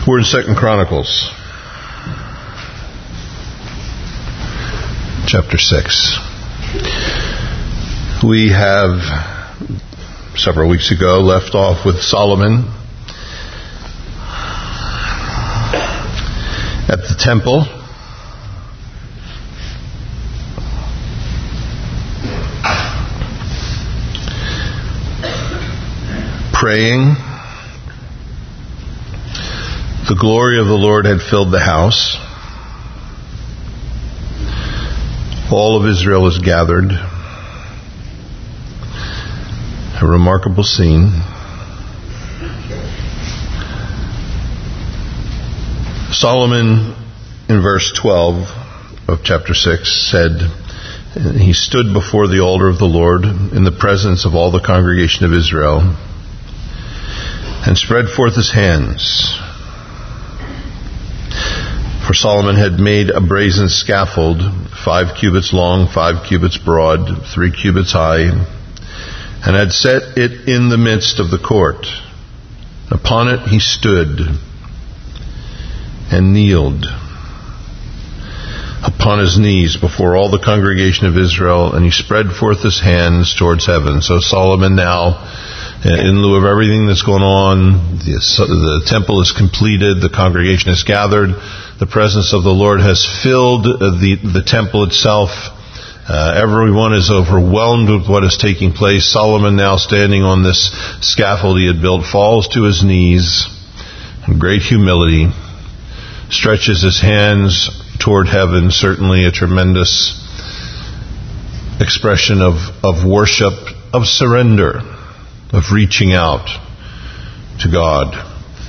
We're in 2 Chronicles, chapter 6. We have, several weeks ago, left off with Solomon at the temple. Praying. The glory of the Lord had filled the house. All of Israel was gathered. A remarkable scene. Solomon, in verse 12 of chapter 6, said, he stood before the altar of the Lord in the presence of all the congregation of Israel and spread forth his hands. For Solomon had made a brazen scaffold, 5 cubits long, 5 cubits broad, 3 cubits high, and had set it in the midst of the court. Upon it he stood and kneeled upon his knees before all the congregation of Israel, and he spread forth his hands towards heaven. So Solomon now, in lieu of everything that's going on, the temple is completed, the congregation is gathered, the presence of the Lord has filled the temple itself. Everyone is overwhelmed with what is taking place. Solomon, now standing on this scaffold he had built, falls to his knees in great humility, stretches his hands toward heaven, certainly a tremendous expression of worship, of surrender, of reaching out to God.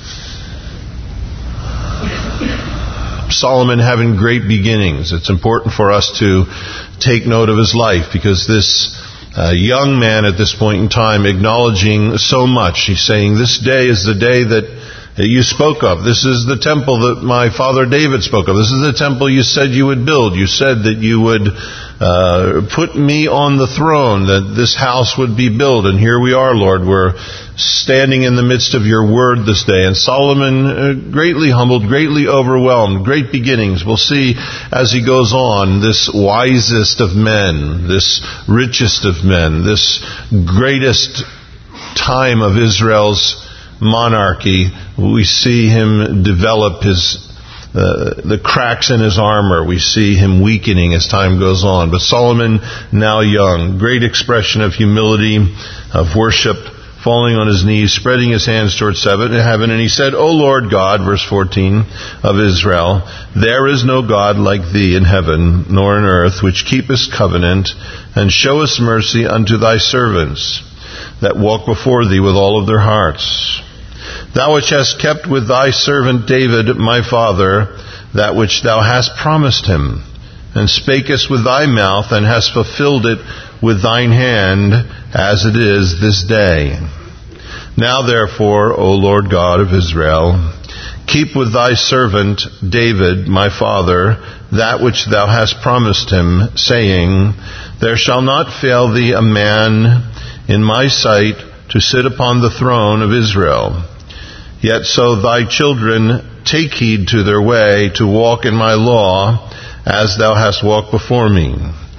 Solomon having great beginnings. It's important for us to take note of his life, because this young man at this point in time, acknowledging so much, he's saying, this day is the day that you spoke of. This is the temple that my father David spoke of. This is the temple you said you would build. You said that you would put me on the throne, that this house would be built. And here we are, Lord. We're standing in the midst of your word this day. And Solomon, greatly humbled, greatly overwhelmed, great beginnings. We'll see as he goes on, this wisest of men, this richest of men, this greatest time of Israel's monarchy, we see him develop the cracks in his armor. We see him weakening as time goes on. But Solomon, now young, great expression of humility, of worship, falling on his knees, spreading his hands towards heaven, and he said, O Lord God, verse 14, of Israel, there is no God like thee in heaven, nor in earth, which keepest covenant, and showest mercy unto thy servants, that walk before thee with all of their hearts. Thou which hast kept with thy servant David, my father, that which thou hast promised him, and spakest with thy mouth, and hast fulfilled it with thine hand, as it is this day. Now therefore, O Lord God of Israel, keep with thy servant David, my father, that which thou hast promised him, saying, there shall not fail thee a man in my sight to sit upon the throne of Israel. Yet so thy children take heed to their way, to walk in my law, as thou hast walked before me.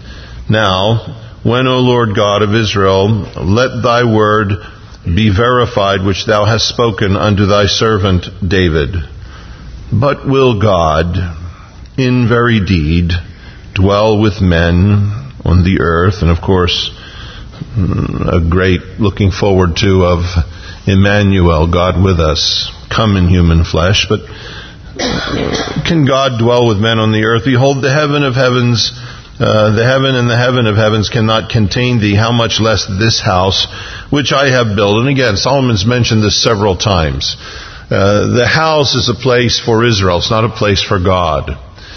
Now, when, O Lord God of Israel, let thy word be verified, which thou hast spoken unto thy servant David. But will God, in very deed, dwell with men on the earth? And of course, a great looking forward to of Emmanuel, God with us, come in human flesh. But can God dwell with men on the earth? Behold, the heaven of heavens, the heaven and the heaven of heavens cannot contain thee. How much less this house which I have built? And again, Solomon's mentioned this several times. The house is a place for Israel. It's not a place for God.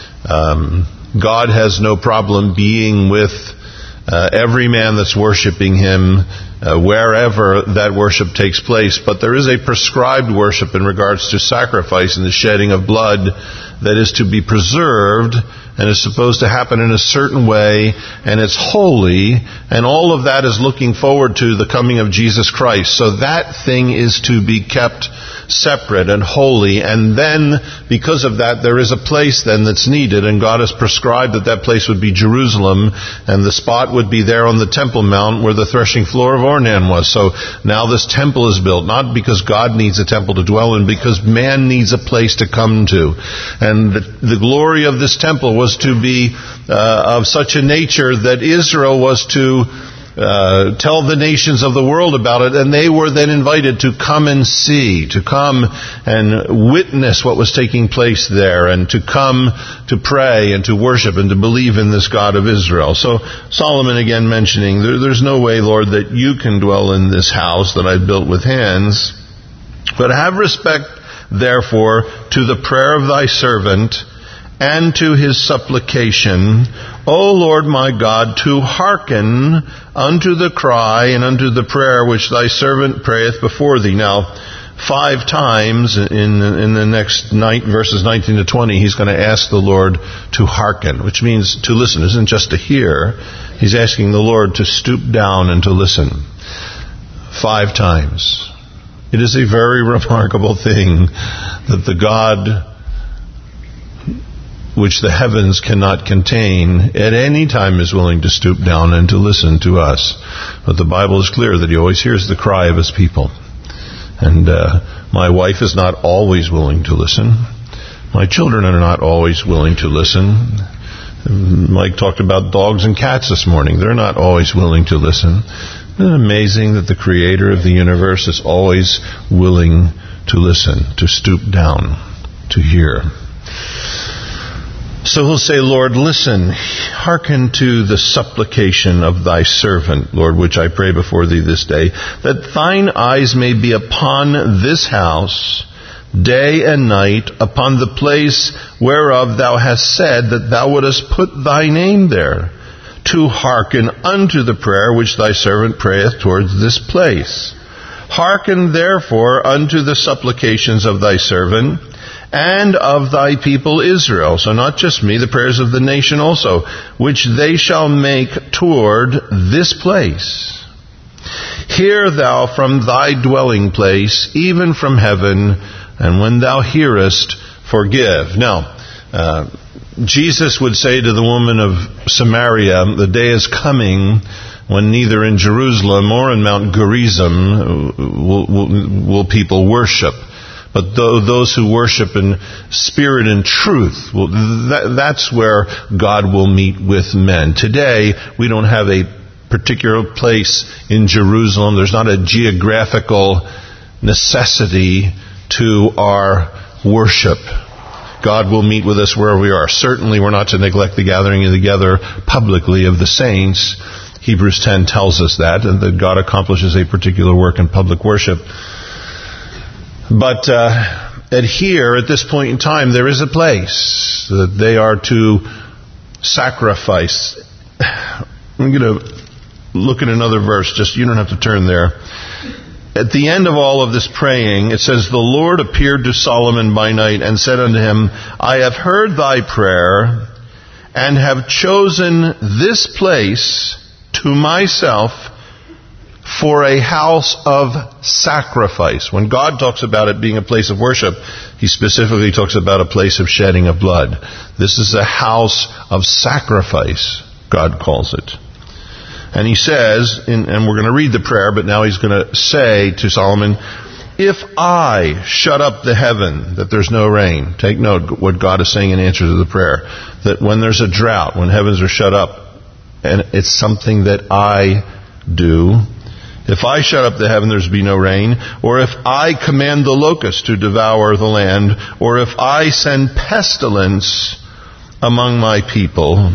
God has no problem being with every man that's worshiping him, wherever that worship takes place. But there is a prescribed worship in regards to sacrifice and the shedding of blood that is to be preserved and is supposed to happen in a certain way, and it's holy, and all of that is looking forward to the coming of Jesus Christ. So that thing is to be kept separate and holy, and then because of that there is a place then that's needed, and God has prescribed that that place would be Jerusalem, and the spot would be there on the Temple Mount where the threshing floor of Ornan was. So now this temple is built, not because God needs a temple to dwell in, because man needs a place to come to. And the glory of this temple was to be of such a nature that Israel was to tell the nations of the world about it, and they were then invited to come and see, to come and witness what was taking place there, and to come to pray and to worship and to believe in this God of Israel. So Solomon again mentioning, there's no way, Lord, that you can dwell in this house that I built with hands, but have respect, therefore, to the prayer of thy servant and to his supplication, O Lord my God, to hearken unto the cry and unto the prayer which thy servant prayeth before thee. Now, 5 times in the next verses 19 to 20, he's going to ask the Lord to hearken, which means to listen. It isn't just to hear. He's asking the Lord to stoop down and to listen. 5 times. It is a very remarkable thing that the God which the heavens cannot contain at any time is willing to stoop down and to listen to us. But the Bible is clear that he always hears the cry of his people. And my wife is not always willing to listen. My children are not always willing to listen. Mike talked about dogs and cats this morning. They're not always willing to listen. Isn't it amazing that the Creator of the universe is always willing to listen, to stoop down, to hear? So he'll say, Lord, listen, hearken to the supplication of thy servant, Lord, which I pray before thee this day, that thine eyes may be upon this house, day and night, upon the place whereof thou hast said that thou wouldest put thy name there, to hearken unto the prayer which thy servant prayeth towards this place. Hearken therefore unto the supplications of thy servant, and of thy people Israel. So not just me, the prayers of the nation also, which they shall make toward this place. Hear thou from thy dwelling place, even from heaven, and when thou hearest, forgive. Now, Jesus would say to the woman of Samaria, the day is coming when neither in Jerusalem or in Mount Gerizim will people worship. But those who worship in spirit and truth, that's where God will meet with men. Today, we don't have a particular place in Jerusalem. There's not a geographical necessity to our worship. God will meet with us where we are. Certainly, we're not to neglect the gathering together publicly of the saints. Hebrews 10 tells us that, and that God accomplishes a particular work in public worship. But here, at this point in time, there is a place that they are to sacrifice. I'm going to look at another verse. Just you don't have to turn there. At the end of all of this praying, it says, the Lord appeared to Solomon by night and said unto him, I have heard thy prayer and have chosen this place to myself for a house of sacrifice. When God talks about it being a place of worship, He specifically talks about a place of shedding of blood. This is a house of sacrifice, God calls it. And He says, and we're going to read the prayer, but now He's going to say to Solomon, if I shut up the heaven, that there's no rain. Take note what God is saying in answer to the prayer. That when there's a drought, when heavens are shut up, and it's something that I do. If I shut up the heaven, there's be no rain. Or if I command the locust to devour the land. Or if I send pestilence among my people.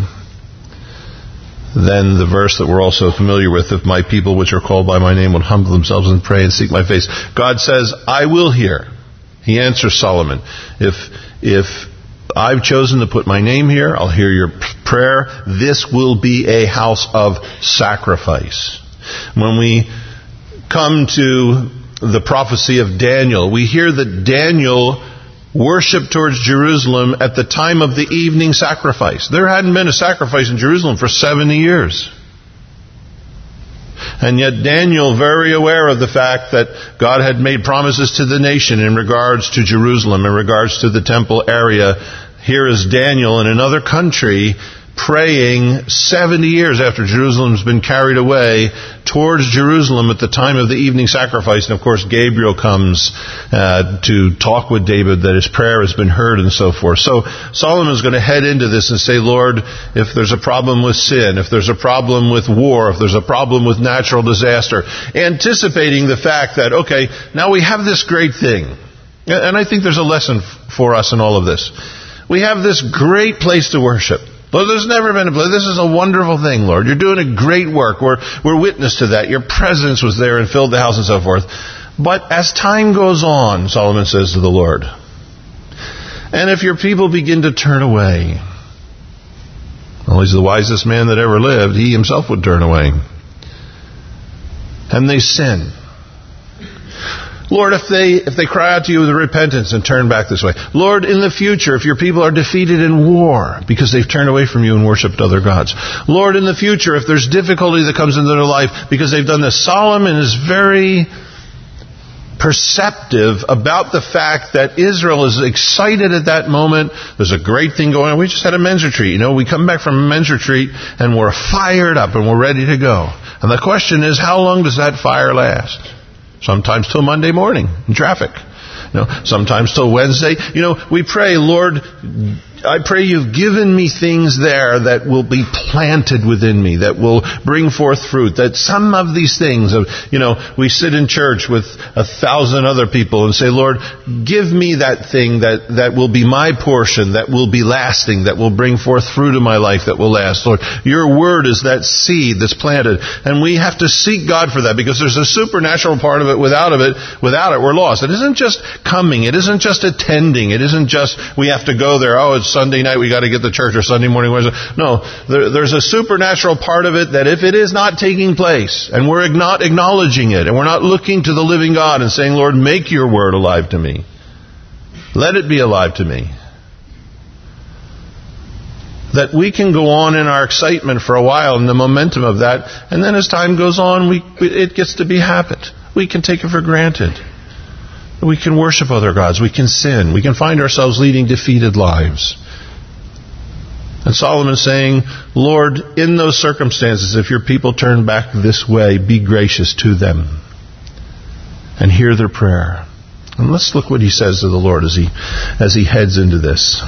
Then the verse that we're also familiar with, if my people which are called by my name will humble themselves and pray and seek my face. God says, I will hear. He answers Solomon. If I've chosen to put my name here, I'll hear your prayer. This will be a house of sacrifice. When we come to the prophecy of Daniel, we hear that Daniel worshiped towards Jerusalem at the time of the evening sacrifice. There hadn't been a sacrifice in Jerusalem for 70 years. And yet Daniel, very aware of the fact that God had made promises to the nation in regards to Jerusalem, in regards to the temple area. Here is Daniel in another country praying 70 years after Jerusalem's been carried away towards Jerusalem at the time of the evening sacrifice. And of course Gabriel comes to talk with David that his prayer has been heard and so forth. So Solomon's going to head into this and say, Lord, if there's a problem with sin, if there's a problem with war, if there's a problem with natural disaster, anticipating the fact that, okay, now we have this great thing. And I think there's a lesson for us in all of this. We have this great place to worship. Lord, there's never been a place. This is a wonderful thing, Lord. You're doing a great work. We're witness to that. Your presence was there and filled the house and so forth. But as time goes on, Solomon says to the Lord, and if your people begin to turn away, well, he's the wisest man that ever lived. He himself would turn away. And they sin. Lord, if they cry out to you with repentance and turn back this way. Lord, in the future, if your people are defeated in war because they've turned away from you and worshipped other gods. Lord, in the future, if there's difficulty that comes into their life because they've done this. Solomon is very perceptive about the fact that Israel is excited at that moment. There's a great thing going on. We just had a men's retreat. We come back from a men's retreat and we're fired up and we're ready to go. And the question is, how long does that fire last? Sometimes till Monday morning in traffic. Sometimes till Wednesday. We pray, Lord, I pray you've given me things there that will be planted within me, that will bring forth fruit. That some of these things, we sit in church with 1,000 other people and say, Lord, give me that thing that will be my portion, that will be lasting, that will bring forth fruit in my life that will last. Lord, your word is that seed that's planted. And we have to seek God for that because there's a supernatural part of it. Without it, we're lost. It isn't just coming. It isn't just attending. It isn't just we have to go there. Oh, it's Sunday night, we got to get to church, or Sunday morning, Wednesday. No, there's a supernatural part of it that if it is not taking place, and we're not acknowledging it, and we're not looking to the living God and saying, Lord, make your word alive to me. Let it be alive to me. That we can go on in our excitement for a while and the momentum of that, and then as time goes on, it gets to be habit. We can take it for granted. We can worship other gods. We can sin. We can find ourselves leading defeated lives. And Solomon's saying, Lord, in those circumstances, if your people turn back this way, be gracious to them and hear their prayer. And let's look what he says to the Lord as he heads into this.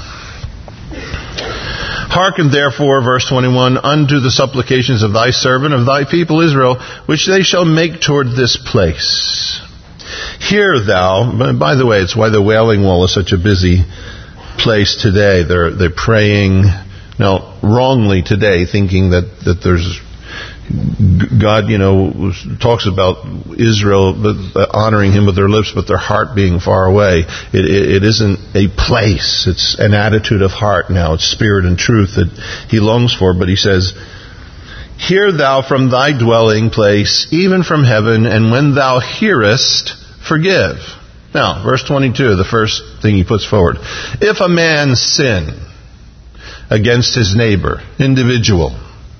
Hearken therefore, verse 21, unto the supplications of thy servant, of thy people Israel, which they shall make toward this place. Hear thou, by the way, it's why the Wailing Wall is such a busy place today. They're praying, now wrongly today, thinking that there's God, talks about Israel honoring him with their lips, but their heart being far away. It isn't a place. It's an attitude of heart now. It's spirit and truth that he longs for. But he says, hear thou from thy dwelling place, even from heaven, and when thou hearest, forgive. Now, verse 22, the first thing he puts forward. If a man sin against his neighbor, individual,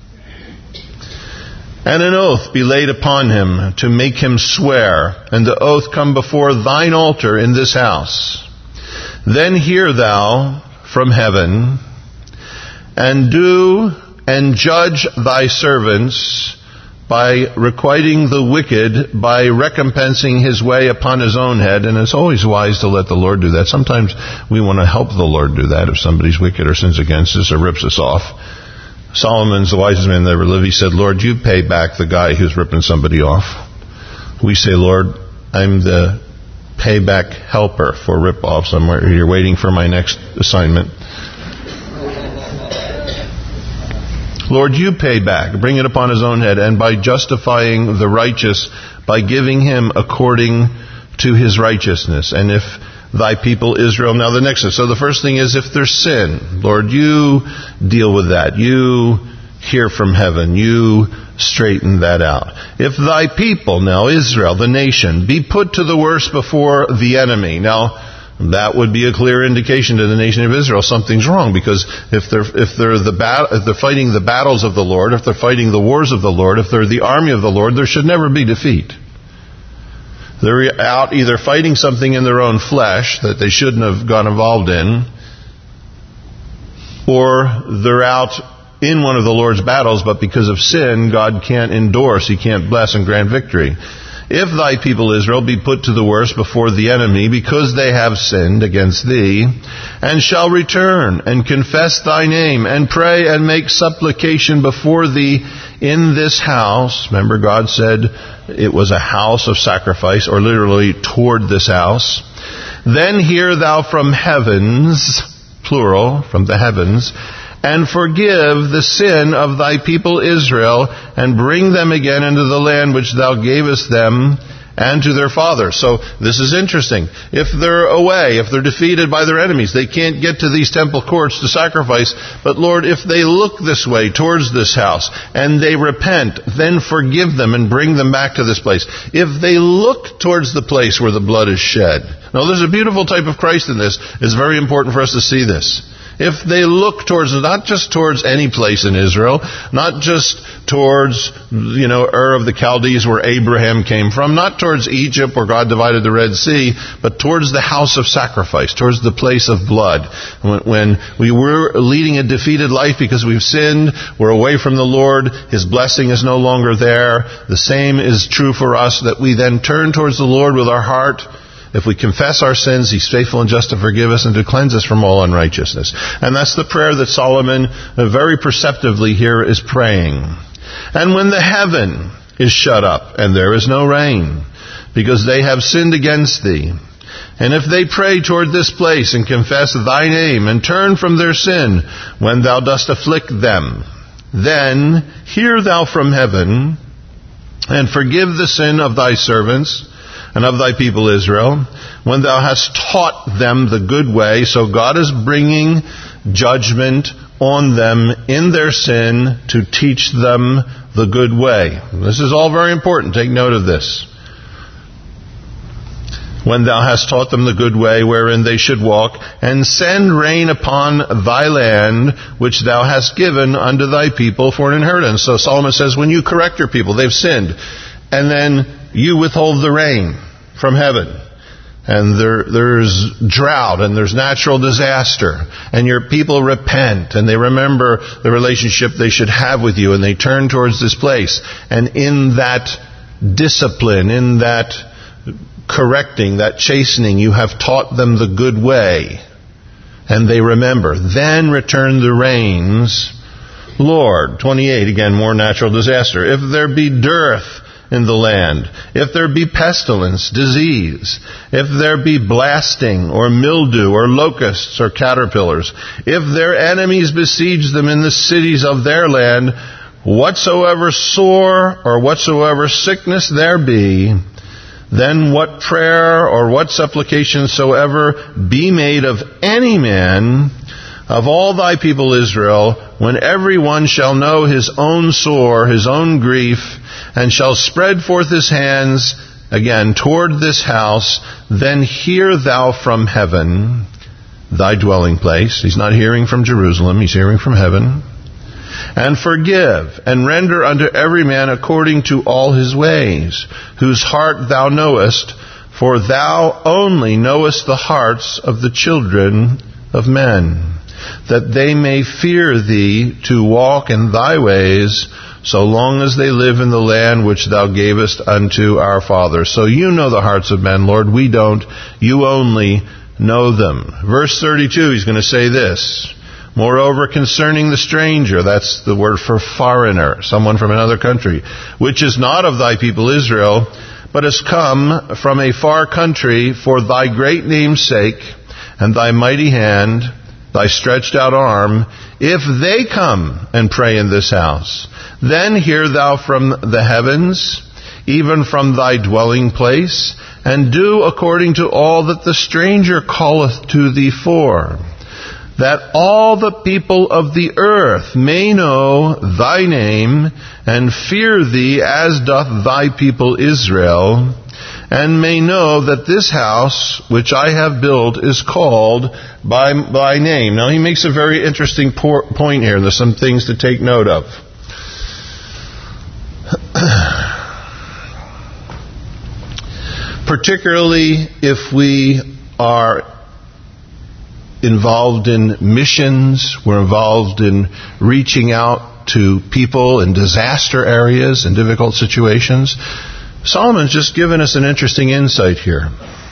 and an oath be laid upon him to make him swear, and the oath come before thine altar in this house, then hear thou from heaven, and do and judge thy servants by requiting the wicked, by recompensing his way upon his own head. And it's always wise to let the Lord do that. Sometimes we want to help the Lord do that if somebody's wicked or sins against us or rips us off. Solomon's the wisest man that ever lived. He said, Lord, you pay back the guy who's ripping somebody off. We say, Lord, I'm the payback helper for rip-off somewhere. You're waiting for my next assignment. Lord, you pay back. Bring it upon his own head. And by justifying the righteous, by giving him according to his righteousness. And if thy people Israel. Now the next is, so the first thing is if there's sin, Lord, you deal with that. You hear from heaven. You straighten that out. If thy people, now Israel, the nation, be put to the worst before the enemy. Now, that would be a clear indication to the nation of Israel something's wrong, because if they're fighting the battles of the Lord, if they're fighting the wars of the Lord, if they're the army of the Lord, there should never be defeat. They're out either fighting something in their own flesh that they shouldn't have got involved in, or they're out in one of the Lord's battles, but because of sin, God can't endorse, He can't bless and grant victory. If thy people Israel be put to the worst before the enemy, because they have sinned against thee, and shall return and confess thy name, and pray and make supplication before thee in this house. Remember, God said it was a house of sacrifice, or literally toward this house. Then hear thou from heavens, plural, from the heavens, and forgive the sin of thy people Israel, and bring them again into the land which thou gavest them and to their fathers. So this is interesting. If they're away, if they're defeated by their enemies, they can't get to these temple courts to sacrifice. But Lord, if they look this way towards this house and they repent, then forgive them and bring them back to this place. If they look towards the place where the blood is shed. Now there's a beautiful type of Christ in this. It's very important for us to see this. If they look towards, not just towards any place in Israel, not just towards, Ur of the Chaldees where Abraham came from, not towards Egypt where God divided the Red Sea, but towards the house of sacrifice, towards the place of blood. When we were leading a defeated life because we've sinned, we're away from the Lord, His blessing is no longer there. The same is true for us, that we then turn towards the Lord with our heart. If we confess our sins, He's faithful and just to forgive us and to cleanse us from all unrighteousness. And that's the prayer that Solomon very perceptively here is praying. And when the heaven is shut up, and there is no rain, because they have sinned against thee, and if they pray toward this place and confess thy name, and turn from their sin, when thou dost afflict them, then hear thou from heaven, and forgive the sin of thy servants, and of thy people Israel, when thou hast taught them the good way. So God is bringing judgment on them in their sin to teach them the good way. This is all very important. Take note of this. When thou hast taught them the good way wherein they should walk, and send rain upon thy land, which thou hast given unto thy people for an inheritance. So Solomon says, when you correct your people, they've sinned, and then you withhold the rain from heaven, and there's drought, and there's natural disaster, and your people repent, and they remember the relationship they should have with you, and they turn towards this place, and in that discipline, in that correcting, that chastening, you have taught them the good way, and they remember. Then return the rains, Lord. 28, again, more natural disaster. If there be dearth in the land, if there be pestilence, disease, if there be blasting, or mildew, or locusts, or caterpillars, if their enemies besiege them in the cities of their land, whatsoever sore or whatsoever sickness there be, then what prayer or what supplication soever be made of any man of all thy people Israel, when every one shall know his own sore, his own grief, and shall spread forth his hands again toward this house, then hear thou from heaven, thy dwelling place. He's not hearing from Jerusalem, he's hearing from heaven. And forgive, and render unto every man according to all his ways, whose heart thou knowest, for thou only knowest the hearts of the children of men, that they may fear thee to walk in thy ways, so long as they live in the land which thou gavest unto our fathers. So you know the hearts of men, Lord, we don't. You only know them. Verse 32, he's going to say this. Moreover, concerning the stranger, that's the word for foreigner, someone from another country, which is not of thy people Israel, but has come from a far country for thy great name's sake, and thy mighty hand, thy stretched out arm, if they come and pray in this house, then hear thou from the heavens, even from thy dwelling place, and do according to all that the stranger calleth to thee for, that all the people of the earth may know thy name, and fear thee as doth thy people Israel, and may know that this house which I have built is called by name. Now he makes a very interesting point here. There's some things to take note of. Particularly if we are involved in missions, we're involved in reaching out to people in disaster areas and difficult situations. Solomon's just given us an interesting insight here.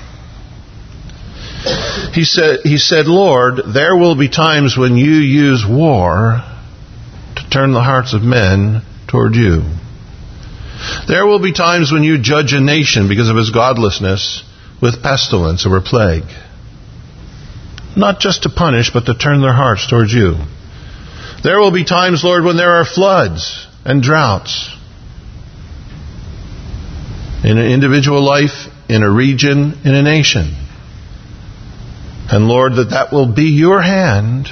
He said, Lord, there will be times when you use war to turn the hearts of men toward you. There will be times when you judge a nation because of its godlessness with pestilence or a plague. Not just to punish, but to turn their hearts towards you. There will be times, Lord, when there are floods and droughts in an individual life, in a region, in a nation. And Lord, that will be your hand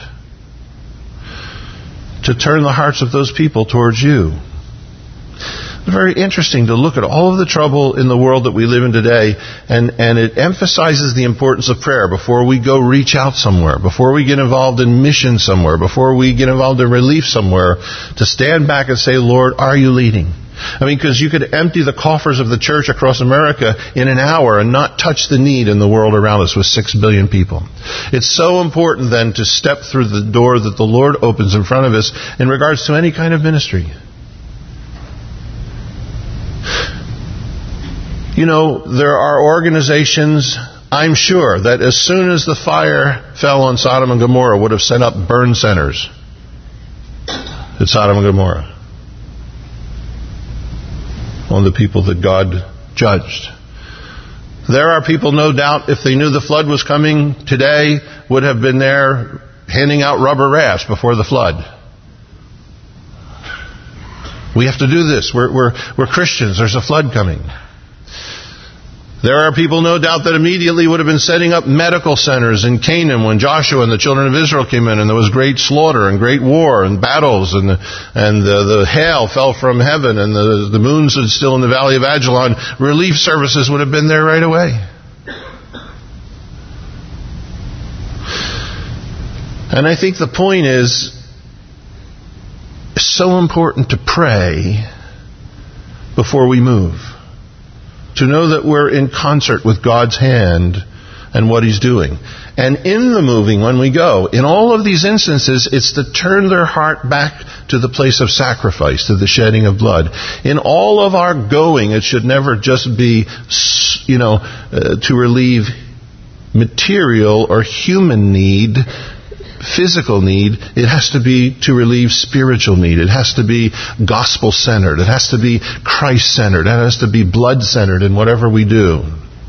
to turn the hearts of those people towards you. It's very interesting to look at all of the trouble in the world that we live in today, and it emphasizes the importance of prayer before we go reach out somewhere, before we get involved in mission somewhere, before we get involved in relief somewhere, to stand back and say, Lord, are you leading? I mean, because you could empty the coffers of the church across America in an hour and not touch the need in the world around us with 6 billion people. It's so important then to step through the door that the Lord opens in front of us in regards to any kind of ministry. You know, there are organizations, I'm sure, that as soon as the fire fell on Sodom and Gomorrah would have set up burn centers at Sodom and Gomorrah on the people that God judged. There are people, no doubt, if they knew the flood was coming today, would have been there handing out rubber rafts before the flood. We have to do this. We're Christians. There's a flood coming. There are people, no doubt, that immediately would have been setting up medical centers in Canaan when Joshua and the children of Israel came in, and there was great slaughter and great war and battles, and the hail fell from heaven, and the moon stood still in the valley of Ajalon. Relief services would have been there right away. And I think the point is, it's so important to pray before we move. To know that we're in concert with God's hand and what He's doing. And in the moving, when we go, in all of these instances, it's to turn their heart back to the place of sacrifice, to the shedding of blood. In all of our going, it should never just be, to relieve material or human need, physical need. It has to be to relieve spiritual need. It has to be gospel-centered. It has to be Christ-centered. It has to be blood-centered in whatever we do.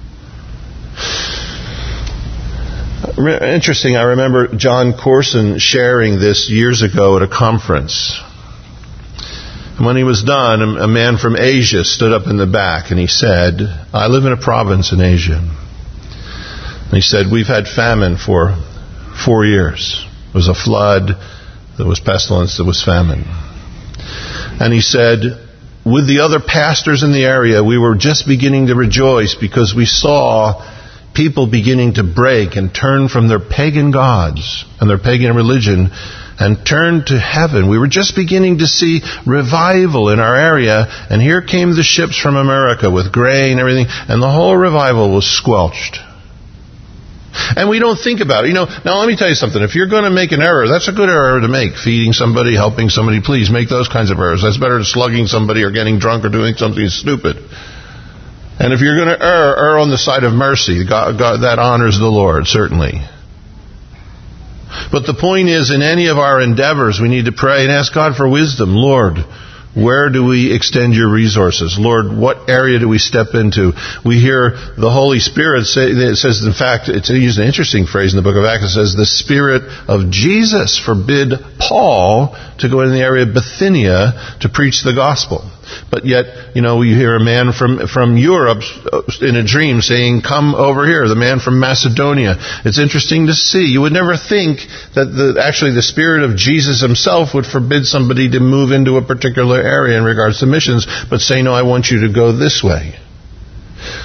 Interesting, I remember John Corson sharing this years ago at a conference. And when he was done, a man from Asia stood up in the back and he said, I live in a province in Asia. And he said, we've had famine for 4 years. There was a flood, there was pestilence, there was famine. And he said, with the other pastors in the area, we were just beginning to rejoice because we saw people beginning to break and turn from their pagan gods and their pagan religion and turn to heaven. We were just beginning to see revival in our area, and here came the ships from America with grain and everything, and the whole revival was squelched. And we don't think about it. Now let me tell you something. If you're going to make an error, that's a good error to make. Feeding somebody, helping somebody, please make those kinds of errors. That's better than slugging somebody or getting drunk or doing something stupid. And if you're going to err on the side of mercy. God, that honors the Lord, certainly. But the point is, in any of our endeavors, we need to pray and ask God for wisdom. Lord, where do we extend your resources? Lord, what area do we step into? We hear the Holy Spirit say, it says, in fact, it's used an interesting phrase in the book of Acts. It says, the Spirit of Jesus forbid Paul to go into the area of Bithynia to preach the gospel. But yet, you hear a man from Europe in a dream saying, come over here, the man from Macedonia. It's interesting to see. You would never think that actually the Spirit of Jesus himself would forbid somebody to move into a particular area in regards to missions, but say, no, I want you to go this way.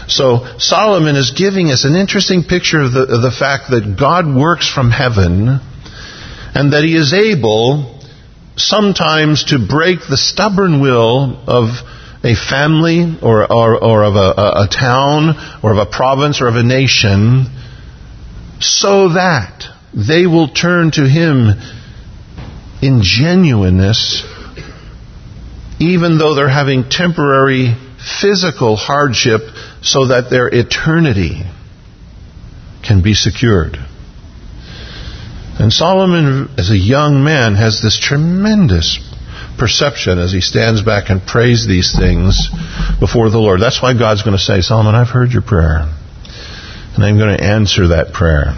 So Solomon is giving us an interesting picture of the fact that God works from heaven and that He is able sometimes to break the stubborn will of a family or of a town or of a province or of a nation so that they will turn to Him in genuineness, even though they're having temporary physical hardship, so that their eternity can be secured. And Solomon, as a young man, has this tremendous perception as he stands back and prays these things before the Lord. That's why God's going to say, Solomon, I've heard your prayer, and I'm going to answer that prayer.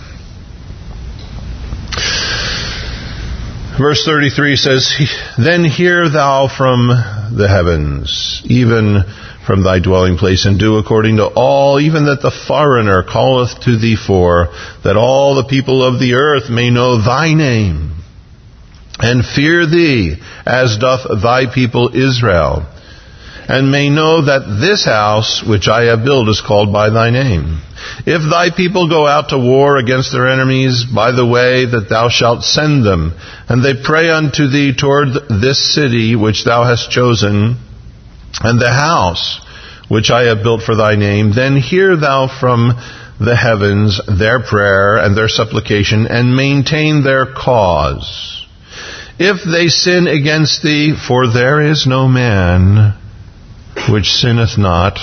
Verse 33 says, Then hear thou from the heavens, even from thy dwelling place, and do according to all, even that the foreigner calleth to thee for, that all the people of the earth may know thy name, and fear thee, as doth thy people Israel, and may know that this house which I have built is called by thy name. If thy people go out to war against their enemies by the way that thou shalt send them, and they pray unto thee toward this city which thou hast chosen, and the house which I have built for thy name, then hear thou from the heavens their prayer and their supplication, and maintain their cause. If they sin against thee, for there is no man which sinneth not.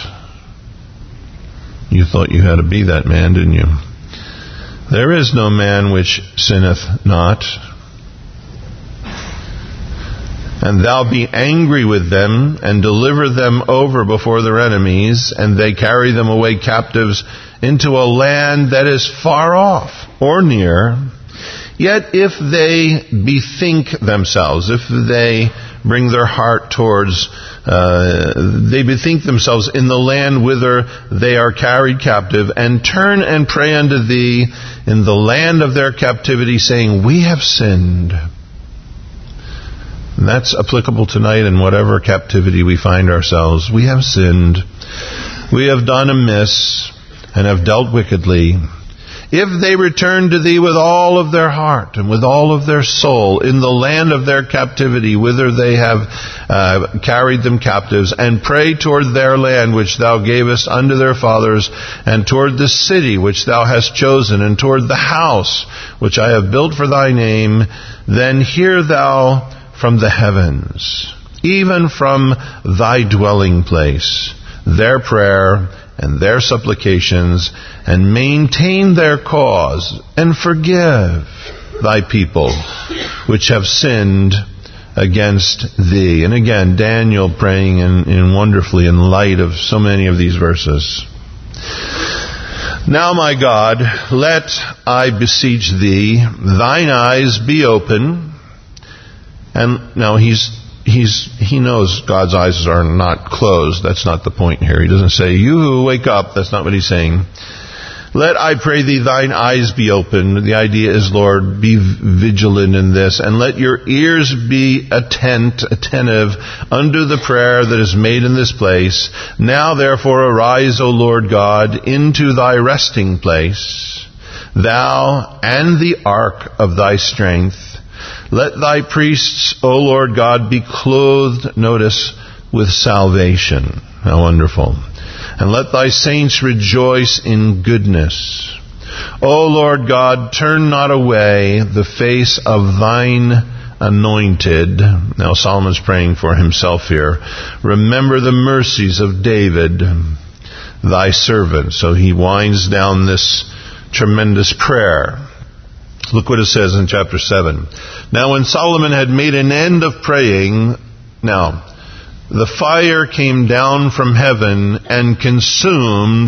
You thought you had to be that man, didn't you? There is no man which sinneth not. And thou be angry with them, and deliver them over before their enemies, and they carry them away captives into a land that is far off or near. Yet if they bethink themselves, if they bring their heart towards, they bethink themselves in the land whither they are carried captive, and turn and pray unto thee in the land of their captivity, saying, We have sinned. And that's applicable tonight in whatever captivity we find ourselves. We have sinned. We have done amiss and have dealt wickedly. If they return to thee with all of their heart and with all of their soul in the land of their captivity, whither they have carried them captives, and pray toward their land which thou gavest unto their fathers, and toward the city which thou hast chosen, and toward the house which I have built for thy name, then hear thou from the heavens, even from thy dwelling place, their prayer and their supplications, and maintain their cause, and forgive thy people which have sinned against thee. And again, Daniel praying in wonderfully in light of so many of these verses. Now, my God, let, I beseech thee, thine eyes be open. And now he knows God's eyes are not closed. That's not the point here. He doesn't say, you wake up. That's not what he's saying. Let, I pray thee, thine eyes be open. The idea is, Lord, be vigilant in this, and let your ears be attentive unto the prayer that is made in this place. Now therefore arise, O Lord God, into thy resting place, thou and the ark of thy strength. Let thy priests, O Lord God, be clothed, notice, with salvation. How wonderful. And let thy saints rejoice in goodness. O Lord God, turn not away the face of thine anointed. Now Solomon's praying for himself here. Remember the mercies of David, thy servant. So he winds down this tremendous prayer. Look what it says in chapter 7. Now when Solomon had made an end of praying, now the fire came down from heaven and consumed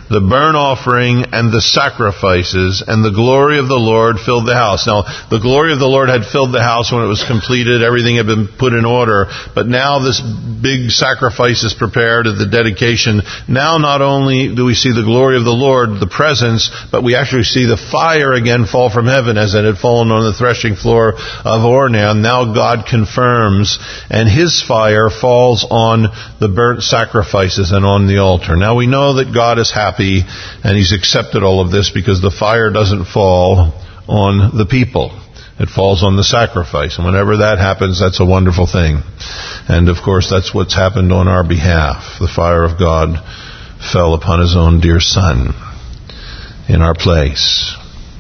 the burnt offering and the sacrifices, and the glory of the Lord filled the house. Now, the glory of the Lord had filled the house when it was completed. Everything had been put in order. But now this big sacrifice is prepared at the dedication. Now not only do we see the glory of the Lord, the presence, but we actually see the fire again fall from heaven as it had fallen on the threshing floor of Ornan. Now God confirms, and His fire falls on the burnt sacrifices and on the altar. Now we know that God is happy and He's accepted all of this because the fire doesn't fall on the people. It falls on the sacrifice. And whenever that happens, that's a wonderful thing. And of course, that's what's happened on our behalf. The fire of God fell upon His own dear Son in our place.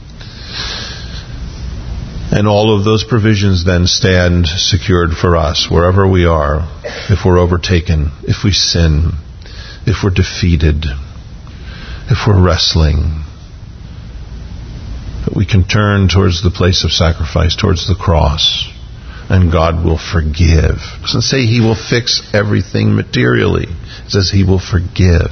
And all of those provisions then stand secured for us wherever we are, if we're overtaken, if we sin, if we're defeated, if we're wrestling. But we can turn towards the place of sacrifice, towards the cross, and God will forgive. It doesn't say He will fix everything materially. It says He will forgive.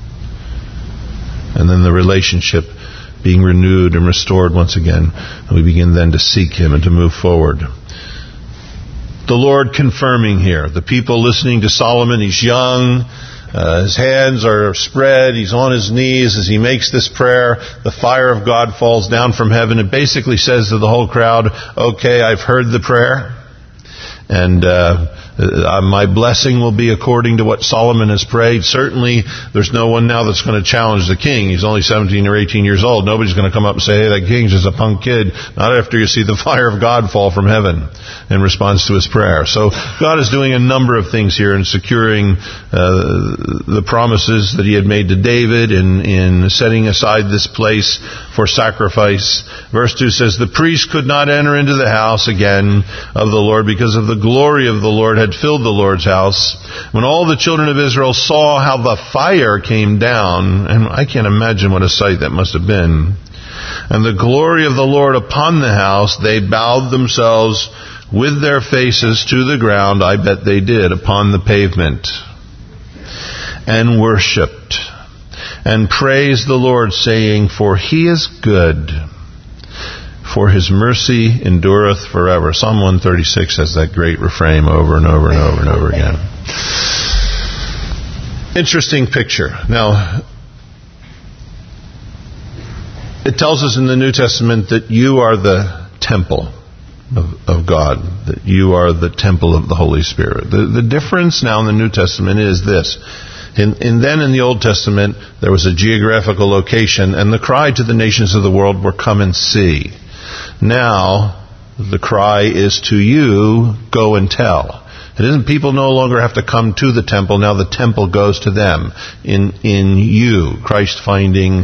And then the relationship being renewed and restored once again, and we begin then to seek Him and to move forward. The Lord confirming here. The people listening to Solomon, he's young, his hands are spread, he's on his knees as he makes this prayer. The fire of God falls down from heaven. It basically says to the whole crowd, okay, I've heard the prayer, and my blessing will be according to what Solomon has prayed. Certainly, there's no one now that's going to challenge the king. He's only 17 or 18 years old. Nobody's going to come up and say, hey, that king's just a punk kid. Not after you see the fire of God fall from heaven in response to his prayer. So God is doing a number of things here in securing the promises that He had made to David in setting aside this place for sacrifice. Verse 2 says, the priest could not enter into the house again of the Lord because of the glory of the Lord had filled the Lord's house. When all the children of Israel saw how the fire came down, and I can't imagine what a sight that must have been, and the glory of the Lord upon the house, they bowed themselves with their faces to the ground, I bet they did, upon the pavement, and worshipped, and praised the Lord, saying, for He is good, for His mercy endureth forever. Psalm 136 has that great refrain over and over and over and over again. Interesting picture. Now, it tells us in the New Testament that you are the temple of God, that you are the temple of the Holy Spirit. The difference now in the New Testament is this. Then in the Old Testament, there was a geographical location, and the cry to the nations of the world were, come and see. Now, the cry is to you, go and tell. It isn't people no longer have to come to the temple. Now the temple goes to them. In you, Christ finding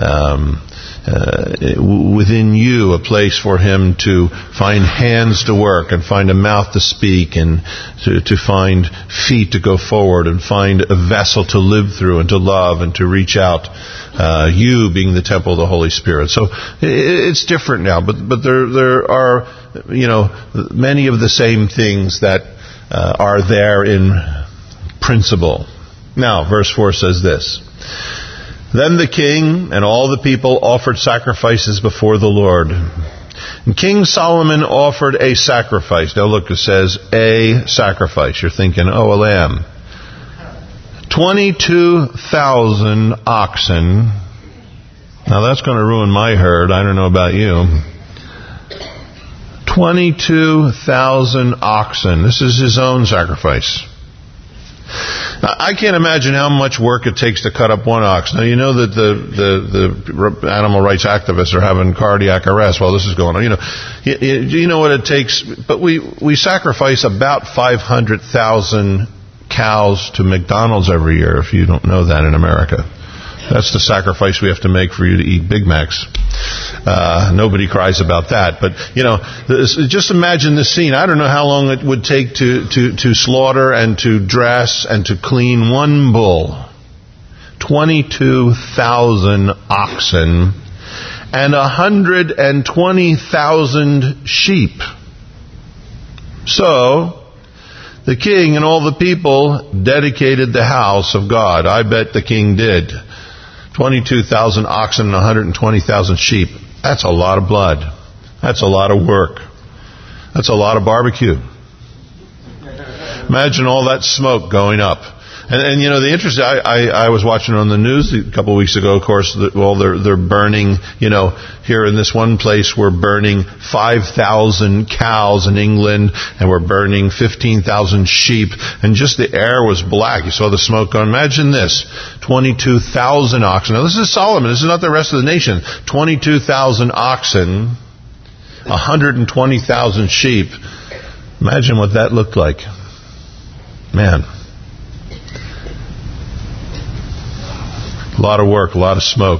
within you a place for Him to find hands to work and find a mouth to speak and to find feet to go forward and find a vessel to live through and to love and to reach out. You being the temple of the Holy Spirit. So it's different now, but there are many of the same things that are there in principle. Now, verse 4 says this. Then the king and all the people offered sacrifices before the Lord. And King Solomon offered a sacrifice. Now look, it says a sacrifice. You're thinking, oh, a lamb. 22,000 oxen. Now that's going to ruin my herd. I don't know about you. 22,000 oxen. This is his own sacrifice. Now, I can't imagine how much work it takes to cut up one ox. Now, you know that the animal rights activists are having cardiac arrest while this is going on. You know what it takes. But we sacrifice about 500,000 cows to McDonald's every year, if you don't know that in America. That's the sacrifice we have to make for you to eat Big Macs. Nobody cries about that. But, just imagine this scene. I don't know how long it would take to slaughter and to dress and to clean one bull. 22,000 oxen and 120,000 sheep. So, the king and all the people dedicated the house of God. I bet the king did. 22,000 oxen and 120,000 sheep. That's a lot of blood. That's a lot of work. That's a lot of barbecue. Imagine all that smoke going up. And you know, the interesting, I was watching on the news a couple of weeks ago, of course, they're burning, you know, here in this one place, we're burning 5,000 cows in England, and we're burning 15,000 sheep, and just the air was black. You saw the smoke going. Imagine this, 22,000 oxen. Now, this is Solomon. This is not the rest of the nation. 22,000 oxen, 120,000 sheep. Imagine what that looked like. Man. A lot of work, a lot of smoke,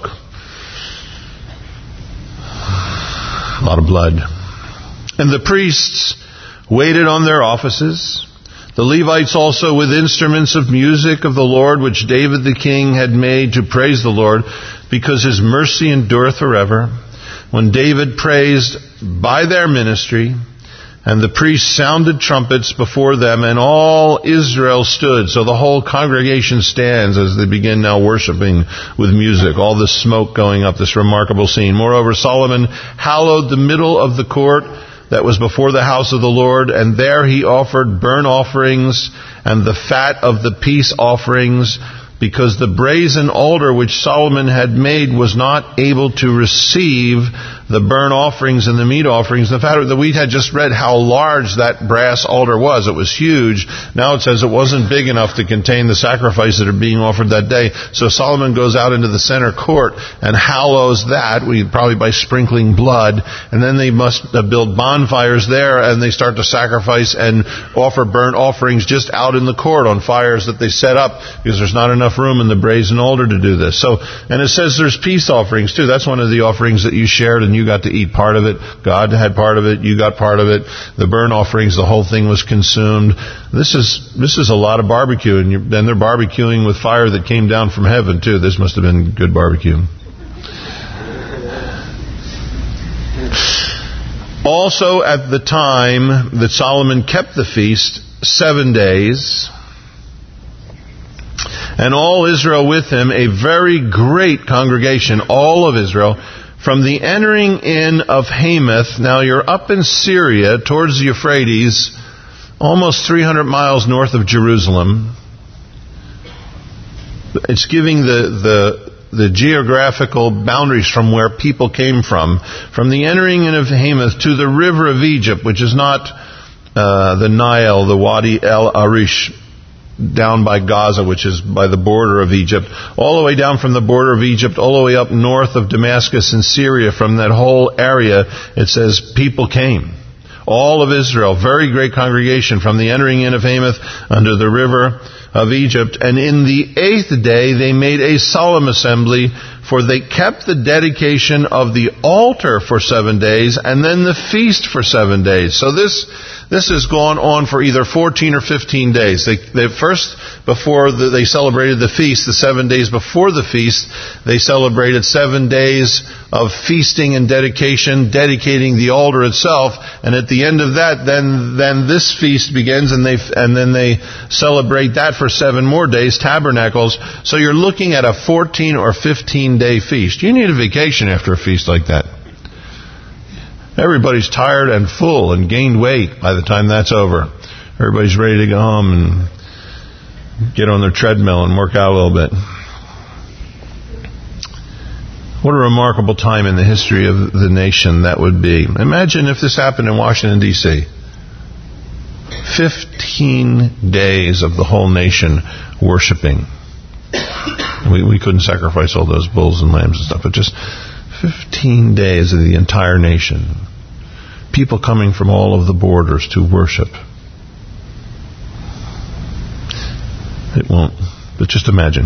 a lot of blood. And the priests waited on their offices. The Levites also with instruments of music of the Lord, which David the king had made to praise the Lord, because his mercy endureth forever. When David praised by their ministry, and the priests sounded trumpets before them, and all Israel stood. So the whole congregation stands as they begin now worshiping with music. All this smoke going up, this remarkable scene. Moreover, Solomon hallowed the middle of the court that was before the house of the Lord, and there he offered burnt offerings and the fat of the peace offerings, because the brazen altar which Solomon had made was not able to receive the burnt offerings and the meat offerings. The fact that we had just read how large that brass altar was. It was huge. Now it says it wasn't big enough to contain the sacrifices that are being offered that day. So Solomon goes out into the center court and hallows that, probably by sprinkling blood. And then they must build bonfires there, and they start to sacrifice and offer burnt offerings just out in the court on fires that they set up, because there's not enough room in the brazen altar to do this. So, and it says there's peace offerings too. That's one of the offerings that you shared, and you got to eat part of it. God had part of it. You got part of it. The burnt offerings, the whole thing was consumed. This is a lot of barbecue, and then they're barbecuing with fire that came down from heaven too. This must have been good barbecue. Also, at the time that Solomon kept the feast 7 days, and all Israel with him, a very great congregation, all of Israel, from the entering in of Hamath. Now you're up in Syria, towards the Euphrates, almost 300 miles north of Jerusalem. It's giving the geographical boundaries from where people came from the entering in of Hamath to the river of Egypt, which is not the Nile, the Wadi El Arish, down by Gaza, which is by the border of Egypt, all the way down from the border of Egypt, all the way up north of Damascus in Syria. From that whole area, it says people came. All of Israel, very great congregation, from the entering in of Hamath under the river of Egypt. And in the 8th day they made a solemn assembly, for they kept the dedication of the altar for 7 days, and then the feast for 7 days. So this has gone on for either 14 or 15 days. They first, before they celebrated the feast, the 7 days before the feast, they celebrated 7 days of feasting and dedication, dedicating the altar itself. And at the end of that, then this feast begins, and then they celebrate that for 7 more days, tabernacles. So you're looking at a 14 or 15-day feast. You need a vacation after a feast like that. Everybody's tired and full and gained weight by the time that's over. Everybody's ready to go home and get on their treadmill and work out a little bit. What a remarkable time in the history of the nation that would be. Imagine if this happened in Washington, D.C. 15 days of the whole nation worshiping. We couldn't sacrifice all those bulls and lambs and stuff, but just 15 days of the entire nation. People coming from all of the borders to worship. It won't, but just imagine.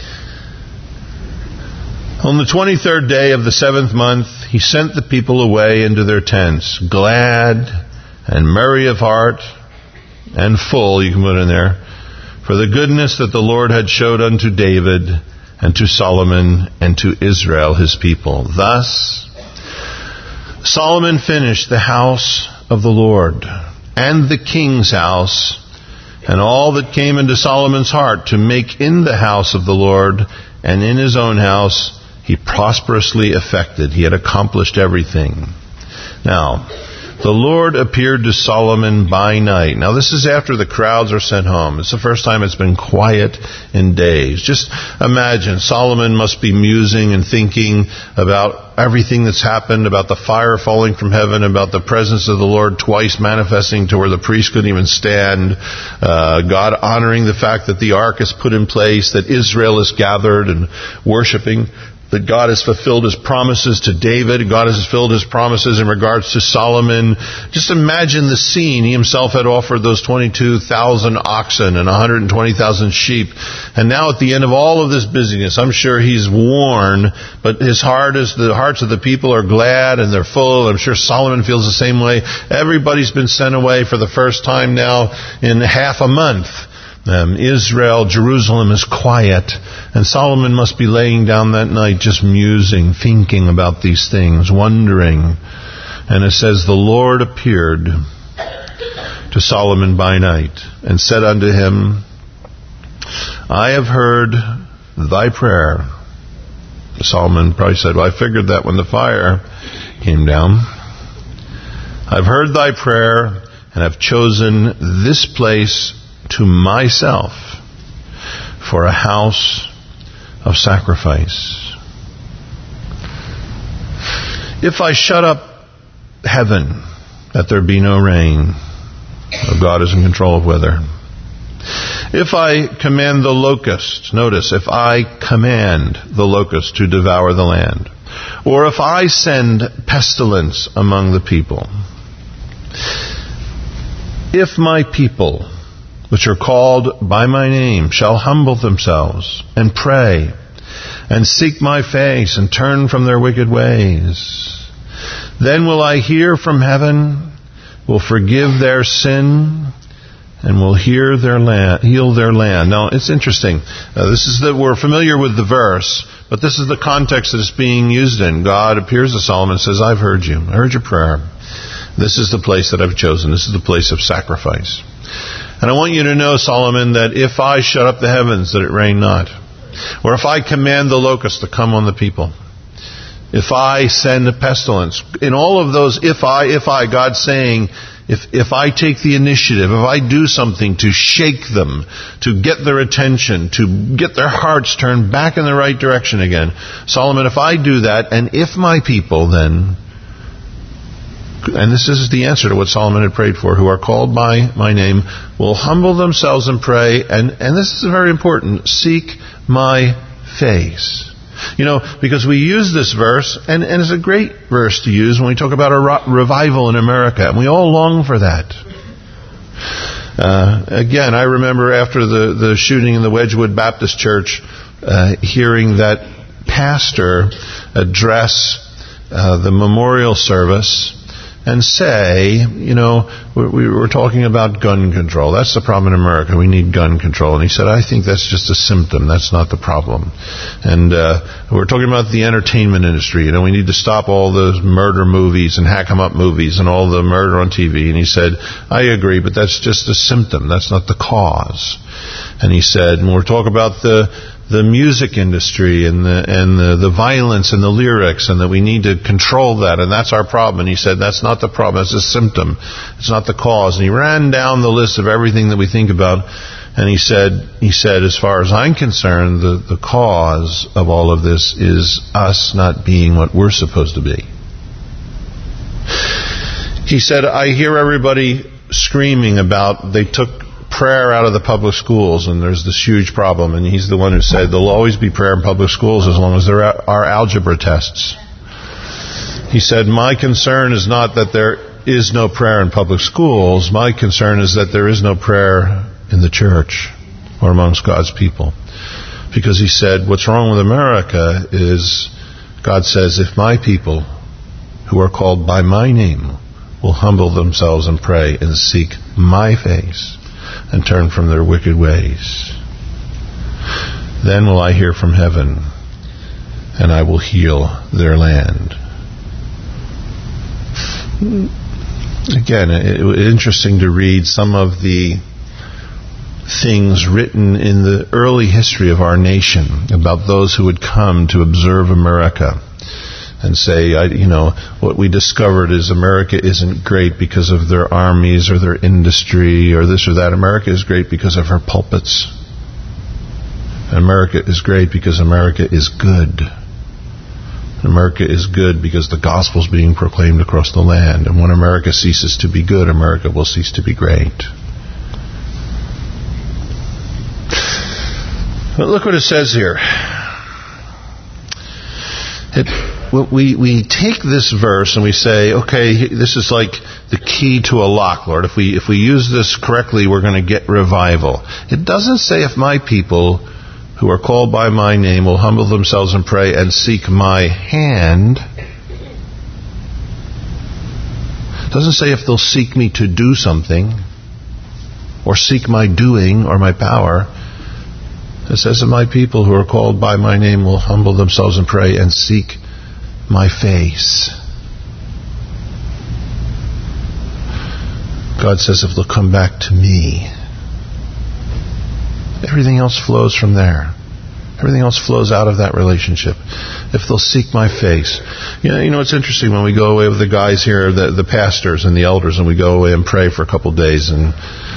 On the 23rd day of the 7th month, he sent the people away into their tents, glad and merry of heart and full, you can put in there, for the goodness that the Lord had showed unto David and to Solomon and to Israel his people. Thus Solomon finished the house of the Lord and the king's house, and all that came into Solomon's heart to make in the house of the Lord and in his own house he prosperously effected. He had accomplished everything. Now, the Lord appeared to Solomon by night. Now, this is after the crowds are sent home. It's the first time it's been quiet in days. Just imagine, Solomon must be musing and thinking about everything that's happened, about the fire falling from heaven, about the presence of the Lord twice manifesting to where the priest couldn't even stand, God honoring the fact that the ark is put in place, that Israel is gathered and worshiping, that God has fulfilled His promises to David. God has fulfilled His promises in regards to Solomon. Just imagine the scene. He himself had offered those 22,000 oxen and 120,000 sheep. And now at the end of all of this busyness, I'm sure he's worn, but the hearts of the people are glad and they're full. I'm sure Solomon feels the same way. Everybody's been sent away for the first time now in half a month. Israel, Jerusalem is quiet, and Solomon must be laying down that night just musing, thinking about these things, wondering. And it says, the Lord appeared to Solomon by night and said unto him, I have heard thy prayer. Solomon probably said, well, I figured that when the fire came down. I've heard thy prayer and have chosen this place to myself for a house of sacrifice. If I shut up heaven, that there be no rain, God is in control of weather. If I command the locust, notice, if I command the locust to devour the land, or if I send pestilence among the people, if my people, which are called by my name, shall humble themselves and pray and seek my face and turn from their wicked ways, then will I hear from heaven, will forgive their sin, and will heal their land. Now, it's interesting. We're familiar with the verse, but this is the context that it's being used in. God appears to Solomon and says, I've heard you. I heard your prayer. This is the place that I've chosen. This is the place of sacrifice. And I want you to know, Solomon, that if I shut up the heavens, that it rain not, or if I command the locust to come on the people, if I send a pestilence, in all of those, if I, God's saying, if I take the initiative, if I do something to shake them, to get their attention, to get their hearts turned back in the right direction again, Solomon, if I do that, and if my people then, and this is the answer to what Solomon had prayed for, who are called by my name, will humble themselves and pray, and this is very important, seek my face. You know, because we use this verse, and it's a great verse to use when we talk about a revival in America, and we all long for that. Again, I remember after the shooting in the Wedgwood Baptist Church, hearing that pastor address the memorial service and say, you know, we were talking about gun control. That's the problem in America. We need gun control. And he said, I think that's just a symptom. That's not the problem. And we're talking about the entertainment industry. You know, we need to stop all those murder movies and hack 'em up movies and all the murder on TV. And he said, I agree, but that's just a symptom. That's not the cause. And he said, when we're talking about the music industry and the violence and the lyrics, and that we need to control that, and that's our problem. And he said, that's not the problem, it's a symptom. It's not the cause. And he ran down the list of everything that we think about, and he said, as far as I'm concerned, the cause of all of this is us not being what we're supposed to be. He said, I hear everybody screaming about they took prayer out of the public schools, and there's this huge problem. And he's the one who said there'll always be prayer in public schools as long as there are algebra tests. He said, my concern is not that there is no prayer in public schools. My concern is that there is no prayer in the church or amongst God's people. Because he said, what's wrong with America is, God says, if my people who are called by my name will humble themselves and pray and seek my face and turn from their wicked ways, then will I hear from heaven, and I will heal their land. Again, it was interesting to read some of the things written in the early history of our nation about those who would come to observe America and say, what we discovered is America isn't great because of their armies or their industry or this or that. America is great because of her pulpits. America is great because America is good. America is good because the gospel is being proclaimed across the land. And when America ceases to be good, America will cease to be great. But look what it says here. We take this verse and we say, okay, this is like the key to a lock, Lord. If we use this correctly, we're going to get revival. It doesn't say if my people who are called by my name will humble themselves and pray and seek my hand. It doesn't say if they'll seek me to do something or seek my doing or my power. It says that my people who are called by my name will humble themselves and pray and seek my face. God says if they'll come back to me. Everything else flows from there. Everything else flows out of that relationship. If they'll seek my face. It's interesting when we go away with the guys here, the pastors and the elders, and we go away and pray for a couple of days, and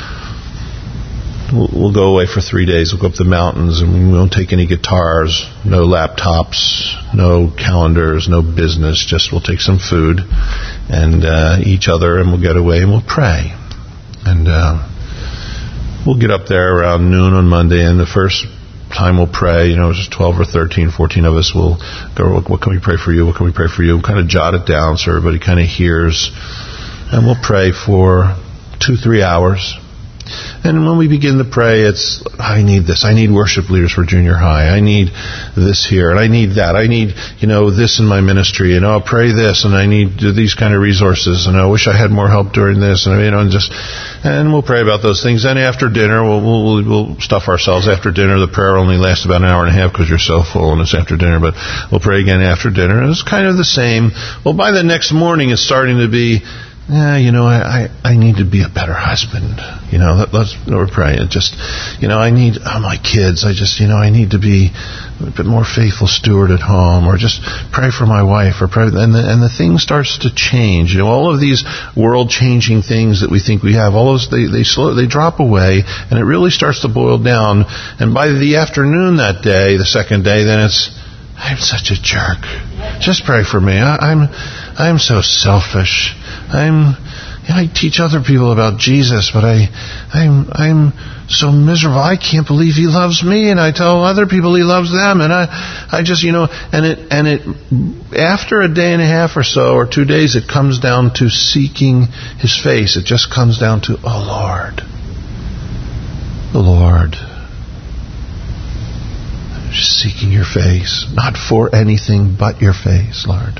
we'll go away for 3 days. We'll go up the mountains, and we won't take any guitars, no laptops, no calendars, no business. Just we'll take some food and each other, and we'll get away and we'll pray. And we'll get up there around noon on Monday, and the first time we'll pray, just 12 or 13, 14 of us will go, what can we pray for you? What can we pray for you? We'll kind of jot it down so everybody kind of hears. And we'll pray for 2-3 hours. And when we begin to pray, it's, I need this. I need worship leaders for junior high. I need this here, and I need that. I need, this in my ministry, and I'll pray this, and I need these kind of resources, and I wish I had more help during this, and and we'll pray about those things. Then after dinner, we'll stuff ourselves. After dinner, the prayer only lasts about an hour and a half because you're so full and it's after dinner, but we'll pray again after dinner. And it's kind of the same. Well, by the next morning, it's starting to be, I need to be a better husband. We're praying. I need my kids. I need to be a bit more faithful steward at home, or just pray for my wife, or pray. And the thing starts to change. All of these world-changing things that we think we have, all those they drop away, and it really starts to boil down. And by the afternoon that day, the second day, then it's, I'm such a jerk. Just pray for me. I'm so selfish. I teach other people about Jesus, but I'm so miserable. I can't believe He loves me, and I tell other people He loves them, and I just after a day and a half or so, or 2 days, it comes down to seeking His face. It just comes down to, oh Lord, the Lord. Just seeking your face, not for anything but your face, Lord.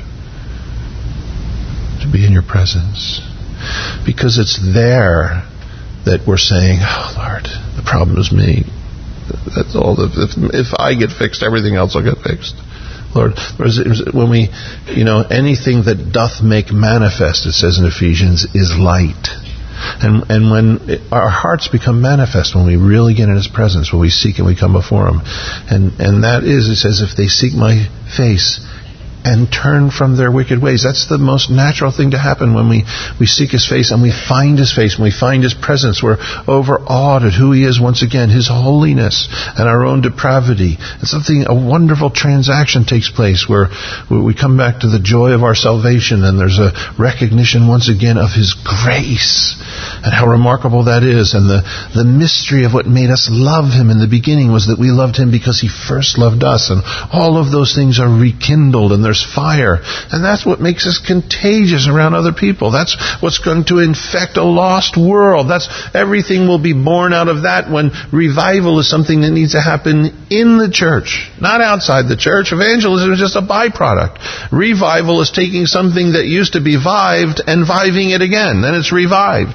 To be in your presence. Because it's there that we're saying, oh Lord, the problem is me. That's all. If I get fixed, everything else will get fixed. Lord, when we, anything that doth make manifest, it says in Ephesians, is light. And when our hearts become manifest, when we really get in His presence, when we seek and we come before Him, and that is, it says, if they seek my face and turn from their wicked ways. That's the most natural thing to happen when we seek His face and we find His face, when we find His presence. We're overawed at who He is once again, His holiness and our own depravity. And a wonderful transaction takes place where we come back to the joy of our salvation, and there's a recognition once again of His grace and how remarkable that is. And the mystery of what made us love Him in the beginning was that we loved Him because He first loved us. And all of those things are rekindled, and there's fire. And that's what makes us contagious around other people. That's what's going to infect a lost world. Everything will be born out of that, when revival is something that needs to happen in the church, not outside the church. Evangelism is just a byproduct. Revival is taking something that used to be vived and viving it again. Then it's revived.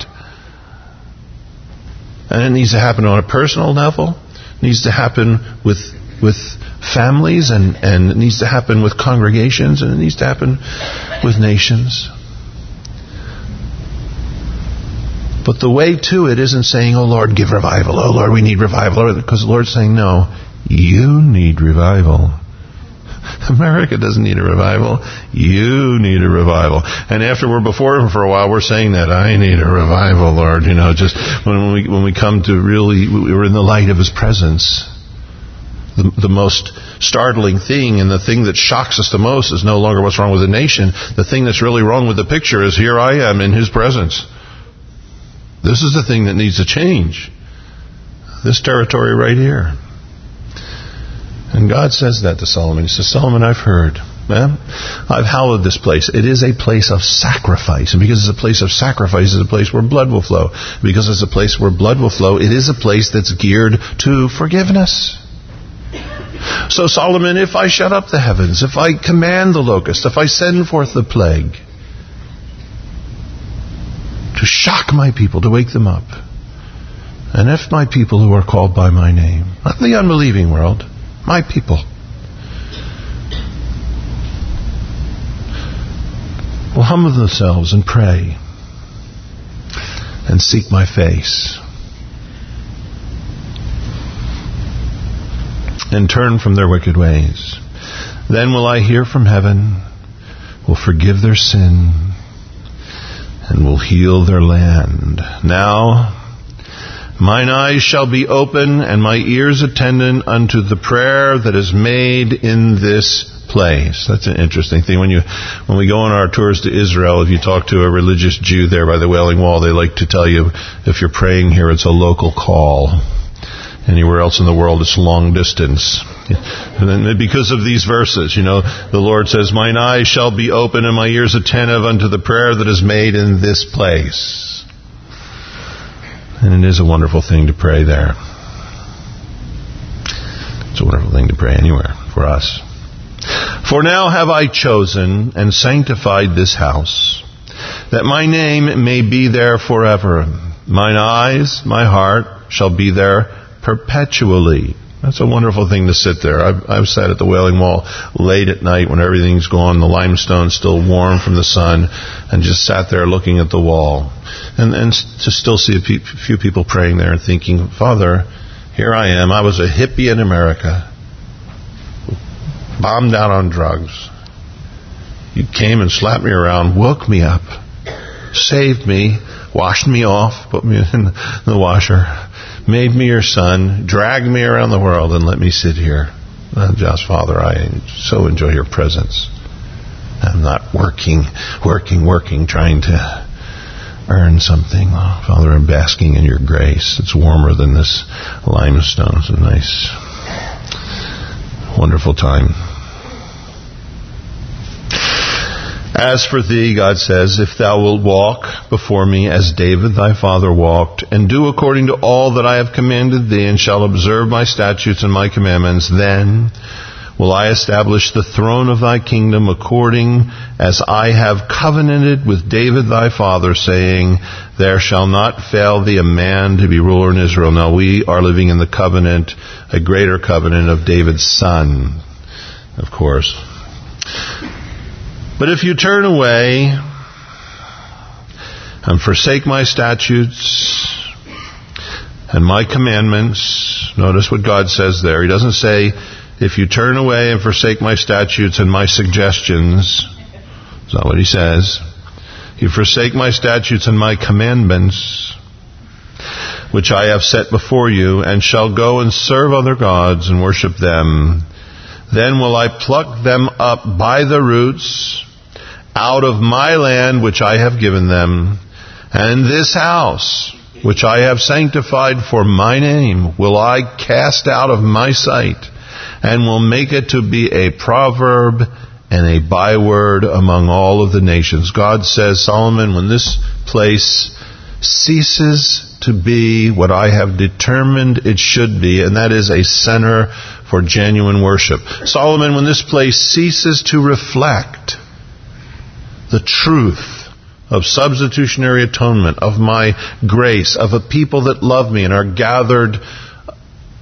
And it needs to happen on a personal level. It needs to happen with families, and it needs to happen with congregations, and it needs to happen with nations. But the way to it isn't saying, oh Lord, give revival. Oh Lord, we need revival. Because the Lord's saying, no, you need revival. America doesn't need a revival. You need a revival. And after we're before Him for a while, we're saying that, I need a revival, Lord. Just when we come to really, we're in the light of His presence. The most startling thing and the thing that shocks us the most is no longer what's wrong with the nation. The thing that's really wrong with the picture is, here I am in His presence. This is the thing that needs to change. This territory right here. And God says that to Solomon. He says, Solomon, I've heard. I've hallowed this place. It is a place of sacrifice. And because it's a place of sacrifice, it's a place where blood will flow. Because it's a place where blood will flow, it is a place that's geared to forgiveness. So Solomon, if I shut up the heavens, if I command the locust, if I send forth the plague, to shock my people, to wake them up, and if my people who are called by my name, not the unbelieving world, my people, will humble themselves and pray and seek my face and turn from their wicked ways, then will I hear from heaven, will forgive their sin, and will heal their land. Now mine eyes shall be open, and my ears attendant unto the prayer that is made in this place. That's an interesting thing. When we go on our tours to Israel, if you talk to a religious Jew there by the Wailing Wall, they like to tell you, if you're praying here, it's a local call. Anywhere else in the world, it's long distance. And then because of these verses, the Lord says, mine eyes shall be open and my ears attentive unto the prayer that is made in this place. And it is a wonderful thing to pray there. It's a wonderful thing to pray anywhere for us. For now have I chosen and sanctified this house, that my name may be there forever. Mine eyes, my heart shall be there perpetually. That's a wonderful thing to sit there. I've sat at the Wailing Wall late at night when everything's gone, the limestone's still warm from the sun, and just sat there looking at the wall. And to still see a few people praying there and thinking, Father, here I am. I was a hippie in America, bombed out on drugs. You came and slapped me around, woke me up, saved me, washed me off, put me in the washer, made me your son, dragged me around the world, and let me sit here. Just, Father, I so enjoy your presence. I'm not working, trying to earn something. Oh, Father, I'm basking in your grace. It's warmer than this limestone. It's a nice, wonderful time. As for thee, God says, if thou wilt walk before me as David thy father walked, and do according to all that I have commanded thee, and shall observe my statutes and my commandments, then will I establish the throne of thy kingdom according as I have covenanted with David thy father, saying, there shall not fail thee a man to be ruler in Israel. Now we are living in the covenant, a greater covenant of David's son, of course. But if you turn away and forsake my statutes and my commandments, notice what God says there. He doesn't say, if you turn away and forsake my statutes and my suggestions. That's not what he says. You forsake my statutes and my commandments, which I have set before you, and shall go and serve other gods and worship them. Then will I pluck them up by the roots out of my land which I have given them, and this house which I have sanctified for my name will I cast out of my sight, and will make it to be a proverb and a byword among all of the nations. God says, Solomon, when this place ceases to be what I have determined it should be, and that is a center for genuine worship. Solomon, when this place ceases to reflect the truth of substitutionary atonement, of my grace, of a people that love me and are gathered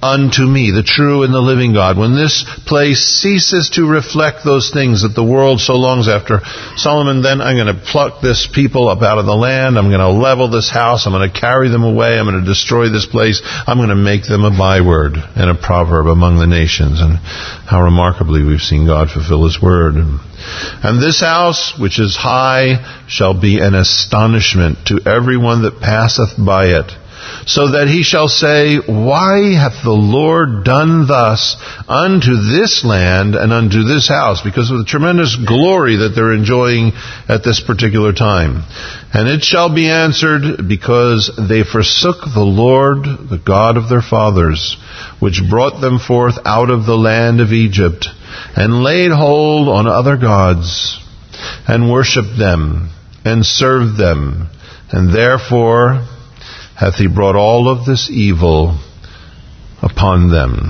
unto me, the true and the living God. When this place ceases to reflect those things that the world so longs after, Solomon, then I'm going to pluck this people up out of the land. I'm going to level this house. I'm going to carry them away. I'm going to destroy this place. I'm going to make them a byword and a proverb among the nations. And how remarkably we've seen God fulfill His word. And this house, which is high, shall be an astonishment to everyone that passeth by it, so that he shall say, why hath the Lord done thus unto this land and unto this house? Because of the tremendous glory that they're enjoying at this particular time. And it shall be answered, because they forsook the Lord, the God of their fathers, which brought them forth out of the land of Egypt, and laid hold on other gods, and worshipped them, and served them, and therefore hath He brought all of this evil upon them.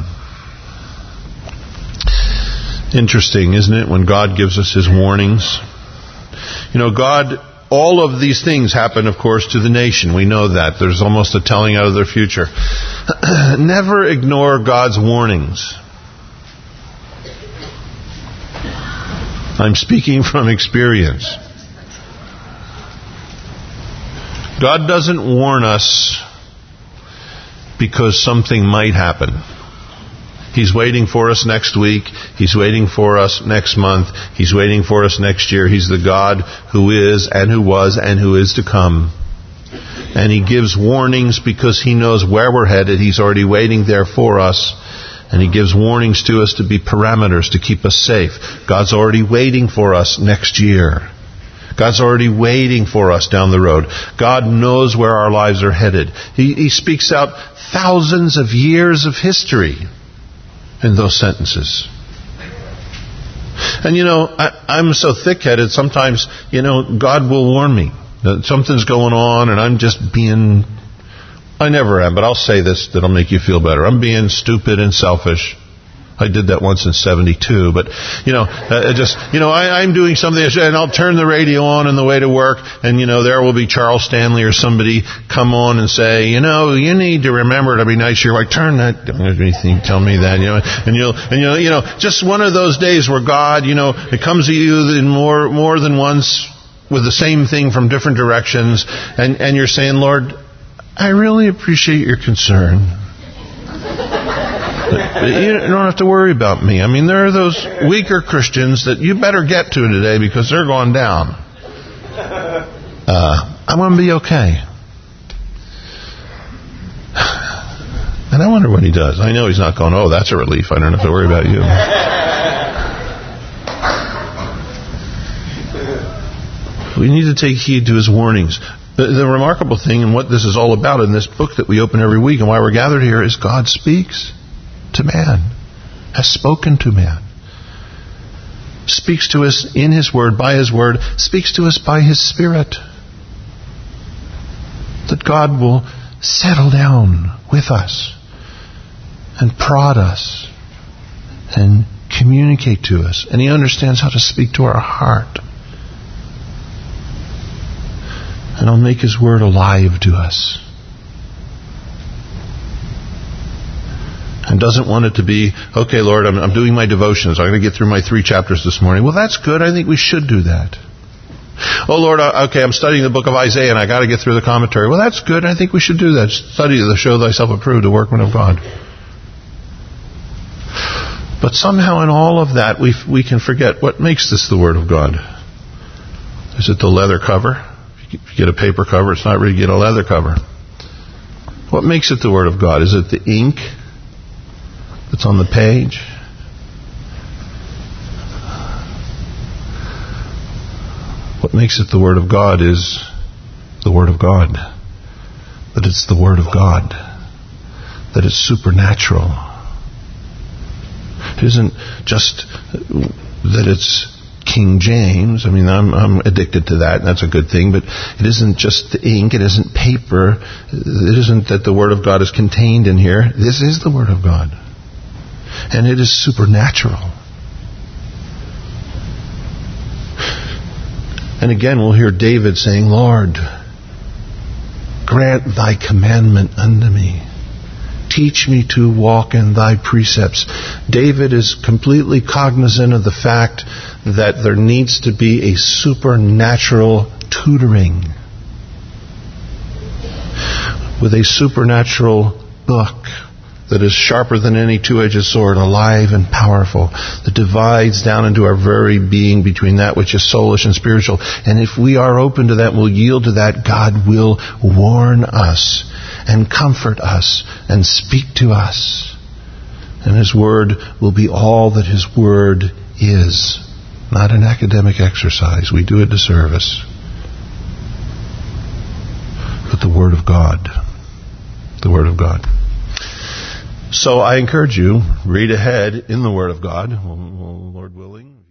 Interesting, isn't it, when God gives us His warnings? You know, God, all of these things happen, of course, to the nation. We know that. There's almost a telling out of their future. Never ignore God's warnings. I'm speaking from experience. God doesn't warn us because something might happen. He's waiting for us next week. He's waiting for us next month. He's waiting for us next year. He's the God who is and who was and who is to come. And He gives warnings because He knows where we're headed. He's already waiting there for us. And He gives warnings to us to be parameters to keep us safe. God's already waiting for us next year. God's already waiting for us down the road. God knows where our lives are headed. He speaks out thousands of years of history in those sentences. And I'm so thick-headed, sometimes, God will warn me that something's going on and I'm just being... I never am, but I'll say this that'll make you feel better. I'm being stupid and selfish. I did that once in 72, but, I'm doing something, and I'll turn the radio on the way to work, and, there will be Charles Stanley or somebody come on and say, you need to remember to be nice. You're like, turn that, don't have anything, tell me that, and just one of those days where God, it comes to you in more than once with the same thing from different directions, and you're saying, Lord, I really appreciate your concern. You don't have to worry about me. I mean, there are those weaker Christians that you better get to today because they're going down. I'm going to be okay. And I wonder when He does. I know He's not going, oh, that's a relief. I don't have to worry about you. We need to take heed to His warnings. The remarkable thing and what this is all about in this book that we open every week and why we're gathered here is God speaks to man, has spoken to man, speaks to us in His Word, by His Word, speaks to us by His Spirit. That God will settle down with us and prod us and communicate to us. And He understands how to speak to our heart. And He'll make His Word alive to us. And doesn't want it to be, okay, Lord, I'm doing my devotions. I'm going to get through my 3 chapters this morning. Well, that's good. I think we should do that. Oh, Lord, okay, I'm studying the book of Isaiah and I got to get through the commentary. Well, that's good. I think we should do that. Study to show thyself approved, a workman of God. But somehow in all of that, we can forget what makes this the Word of God. Is it the leather cover? If you get a paper cover, it's not really get a leather cover. What makes it the Word of God? Is it the ink that's on the page? What makes it the Word of God is the Word of God. That it's the Word of God. That it's supernatural. It isn't just that it's King James. I mean, I'm addicted to that, and that's a good thing, but it isn't just the ink, it isn't paper, it isn't that the Word of God is contained in here. This is the Word of God. And it is supernatural. And again, we'll hear David saying, Lord, grant thy commandment unto me. Teach me to walk in thy precepts. David is completely cognizant of the fact that there needs to be a supernatural tutoring with a supernatural book that is sharper than any two-edged sword, alive and powerful, that divides down into our very being between that which is soulish and spiritual. And if we are open to that, we'll yield to that, God will warn us and comfort us and speak to us. And His Word will be all that His Word is. Not an academic exercise. We do it to service. But the Word of God. The Word of God. So I encourage you, read ahead in the Word of God, Lord willing.